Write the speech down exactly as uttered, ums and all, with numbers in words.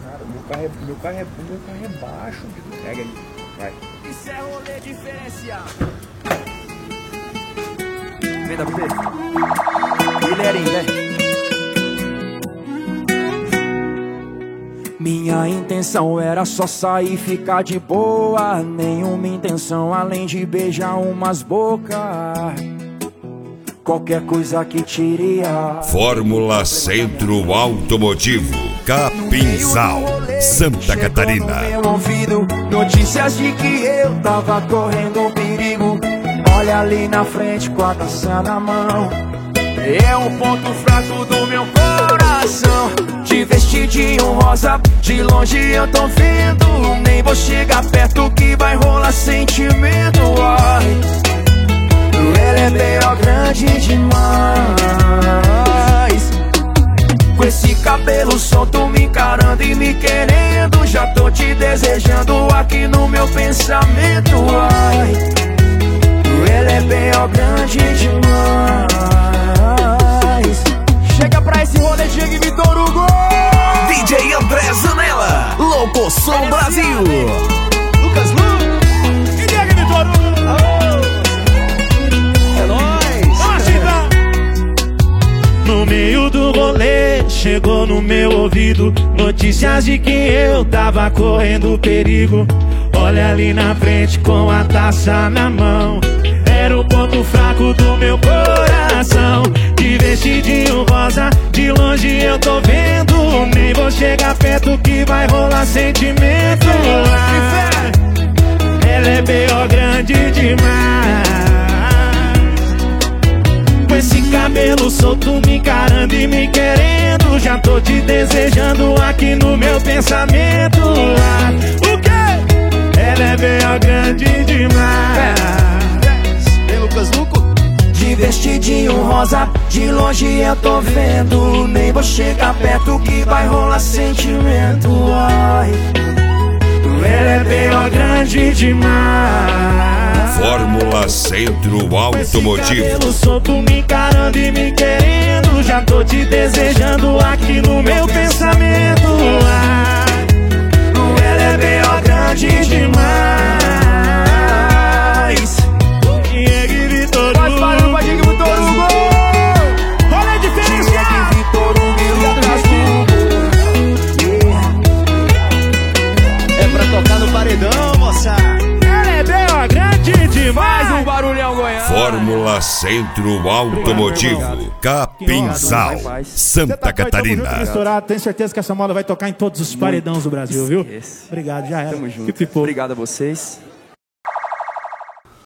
Cara, meu carro é, meu carro é, meu carro é baixo. Pega ali, vai. Isso é rolê diferenciado. Vem, W D. Guilherme, né? Minha intenção era só sair e ficar de boa. Nenhuma intenção além de beijar umas bocas. Qualquer coisa que tiria. Fórmula Centro Automotivo, Capinzal, Santa Catarina. No meu ouvido, notícias de que eu tava correndo perigo. Olha ali na frente com a taça na mão. É um ponto fraco do meu coração. Te vestidinho rosa, de longe eu tô vendo. Nem vou chegar perto que vai rolar sentimento. Ai, ela é bem ó, grande demais. Com esse cabelo solto me encarando e me querendo. Já tô te desejando aqui no meu pensamento. Ai, ela é bem ó, grande demais. Chega pra esse rolê, Diego e Vitor Hugo. D J André Zanella, Louco Som Brasil. Lucas Lu e Diego e Vitor Hugo. É nóis. No meio do rolê, chegou no meu ouvido notícias de que eu tava correndo perigo. Olha ali na frente com a taça na mão. Era o ponto fraco do meu coração. De vestidinho rosa, de longe eu tô vendo. Nem vou chegar perto que vai rolar sentimento. Ah, ela é bem ó, grande demais. Com esse cabelo solto me encarando e me querendo. Já tô te desejando aqui no meu pensamento. Ah, o quê? Ela é bem ó, grande demais. Ei, Lucas Luco? De vestidinho rosa, de longe eu tô vendo. Nem vou chegar perto que vai rolar sentimento. Ai, ela é bem ó, grande demais. Fórmula Centro Automotivo. Cabelo solto me encarando e me querendo. Já tô te desejando aqui no meu pensamento. Ah, ela é bem ó, grande demais. Diego Vitor Hugo. Faz barulho pra Diego Vitor Hugo. Rolê diferenciado. Diego Vitor Hugo e Lucas Hugo. É pra tocar no paredão, moça. Ela é bem ó, grande demais. Mais um barulhão Goiânia. Fórmula Centro Automotivo, Capinzal, Santa Catarina. Misturado, tenho certeza que essa moda vai tocar em todos os paredões do Brasil, viu? Esquece. Obrigado, já era. Tamo junto. Que pipou. Obrigado a vocês.